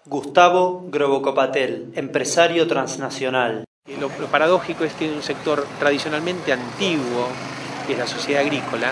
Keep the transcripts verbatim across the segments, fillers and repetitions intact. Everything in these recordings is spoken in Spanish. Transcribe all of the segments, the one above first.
Gustavo Grobocopatel, empresario transnacional. Lo, lo paradójico es que un sector tradicionalmente antiguo, que es la sociedad agrícola,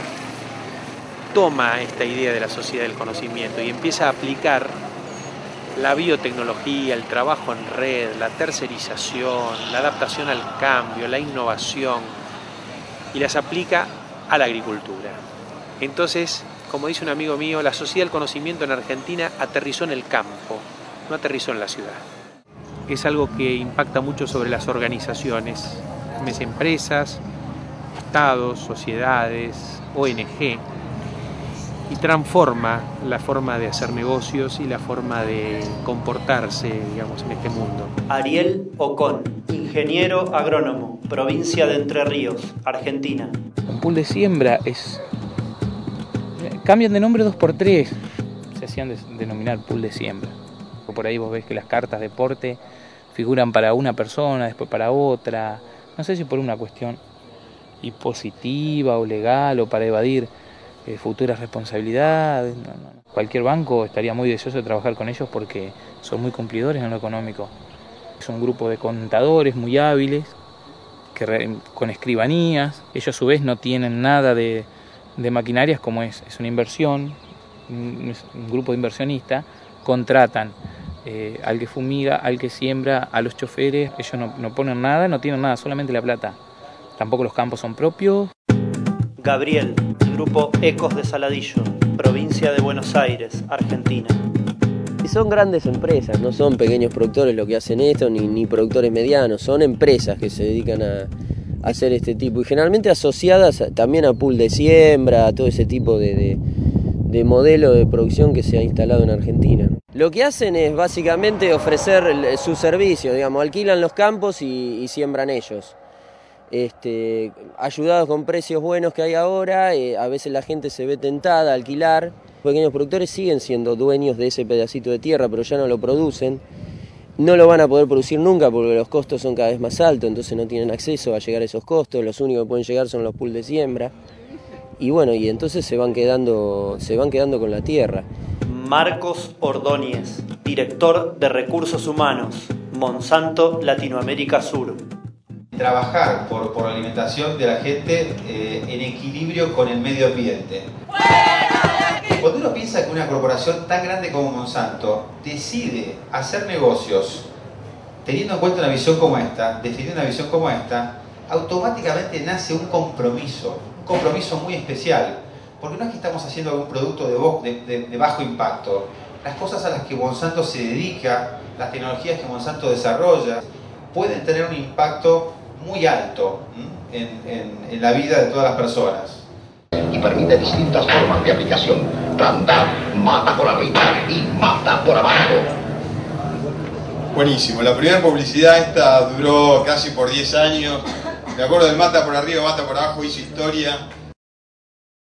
toma esta idea de la sociedad del conocimiento y empieza a aplicar la biotecnología, el trabajo en red, la tercerización, la adaptación al cambio, la innovación, y las aplica a la agricultura. Entonces, como dice un amigo mío, la sociedad del conocimiento en Argentina aterrizó en el campo, no aterrizó en la ciudad. Es algo que impacta mucho sobre las organizaciones, empresas, estados, sociedades, O N G, y transforma la forma de hacer negocios y la forma de comportarse, digamos, en este mundo. Ariel Ocón, ingeniero agrónomo, provincia de Entre Ríos, Argentina. Un pool de siembra es... cambian de nombre dos por tres, se hacían de, denominar pool de siembra. Por ahí vos ves que las cartas de porte figuran para una persona, después para otra, no sé si por una cuestión impositiva o legal o para evadir eh, futuras responsabilidades. No, no. Cualquier banco estaría muy deseoso de trabajar con ellos porque son muy cumplidores en lo económico. Es un grupo de contadores muy hábiles, que re, con escribanías. Ellos a su vez no tienen nada de, de maquinarias, como es, es una inversión, un, un grupo de inversionistas, contratan eh, al que fumiga, al que siembra, a los choferes. Ellos no, no ponen nada, no tienen nada, solamente la plata. Tampoco los campos son propios. Gabriel, grupo Ecos de Saladillo, provincia de Buenos Aires, Argentina. Y son grandes empresas, no son pequeños productores los que hacen esto, ni, ni productores medianos, son empresas que se dedican a, a hacer este tipo, y generalmente asociadas también a pool de siembra, a todo ese tipo de, de, de modelo de producción que se ha instalado en Argentina. Lo que hacen es básicamente ofrecer su servicio, digamos, alquilan los campos y, y siembran ellos. Este, ayudados con precios buenos que hay ahora, eh, a veces la gente se ve tentada a alquilar. Los pequeños productores siguen siendo dueños de ese pedacito de tierra, pero ya no lo producen. No lo van a poder producir nunca porque los costos son cada vez más altos, entonces no tienen acceso a llegar a esos costos. Los únicos que pueden llegar son los pools de siembra. Y bueno, y entonces se van quedando, se van quedando con la tierra. Marcos Ordóñez, director de Recursos Humanos, Monsanto Latinoamérica Sur. Trabajar por, por la alimentación de la gente eh, en equilibrio con el medio ambiente. Cuando uno piensa que una corporación tan grande como Monsanto decide hacer negocios teniendo en cuenta una visión como esta, definiendo una visión como esta, automáticamente nace un compromiso, un compromiso muy especial, porque no es que estamos haciendo algún producto de, de, de, de bajo impacto. Las cosas a las que Monsanto se dedica, las tecnologías que Monsanto desarrolla, pueden tener un impacto muy alto en, en, en la vida de todas las personas. Y permite distintas formas de aplicación. Plantar, mata por arriba y mata por abajo. Buenísimo, la primera publicidad esta duró casi por diez años. Me acuerdo del mata por arriba, mata por abajo, hizo historia.